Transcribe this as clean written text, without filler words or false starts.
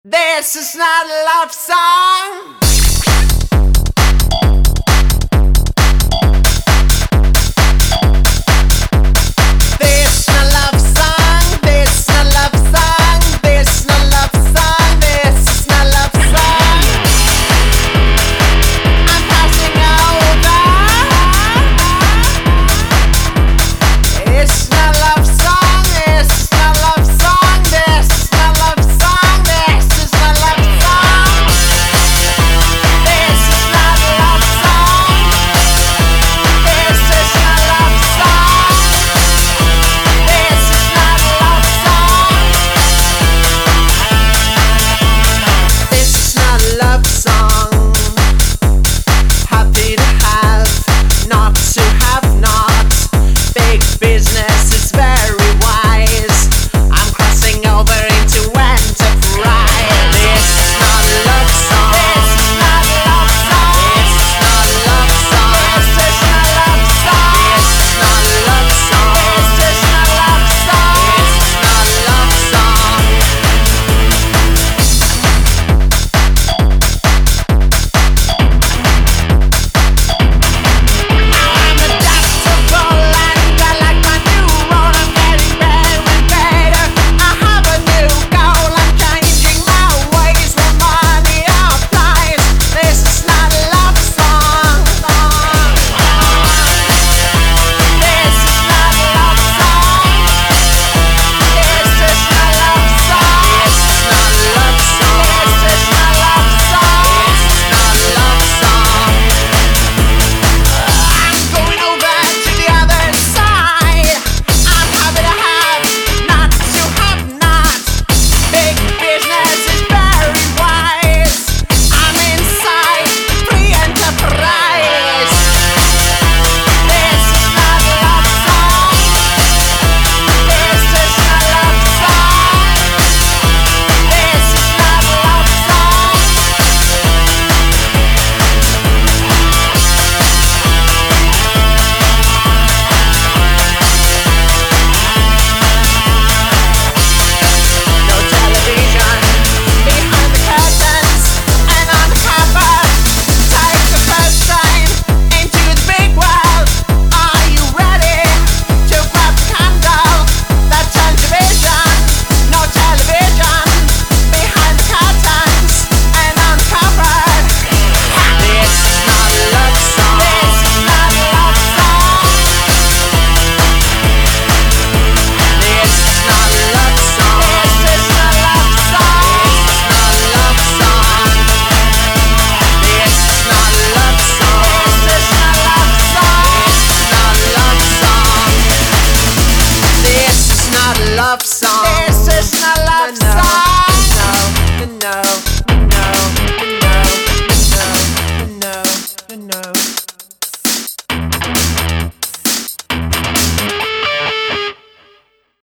This is not a love song. This not love song. This not love song. This not love song. This not love song. I'm passing over. It's not love song. It's not love song. This not love song. This is not love song. This is not love song. This is not love song. This is not love song. This is not love song. Happy to have, not to have not. Big business is very wise. I'm crossing over into enterprise. This is not love song. This is not love song. This is not love song. This is not love song. This is not love song. This is not love song. This is not love song. I'm adaptable and I like my new role. I'm getting better and better. I have a new goal. I'm changing my ways when money applies. This is not a love song. This is not a love song. This is not love song. This is not love song. This is not love song. This is not love song. I'm going over to the other side. I'm happy to have, not to have not. Big business is very wise. I'm inside free enterprise. This is not love song. This is not love song. This is not love song. No television behind the curtains and on the cover. Take the first train into the big world. Are you ready to grab the candle that turns your vision? No television behind the curtains and on the cover. This is not a love song. This is not a love song. This is not a love song. This is not love song. This is not love song. This is not love song. This is not love song. This is not love song. This is not love song. No, no, no, no, no, no, no, no, no, no.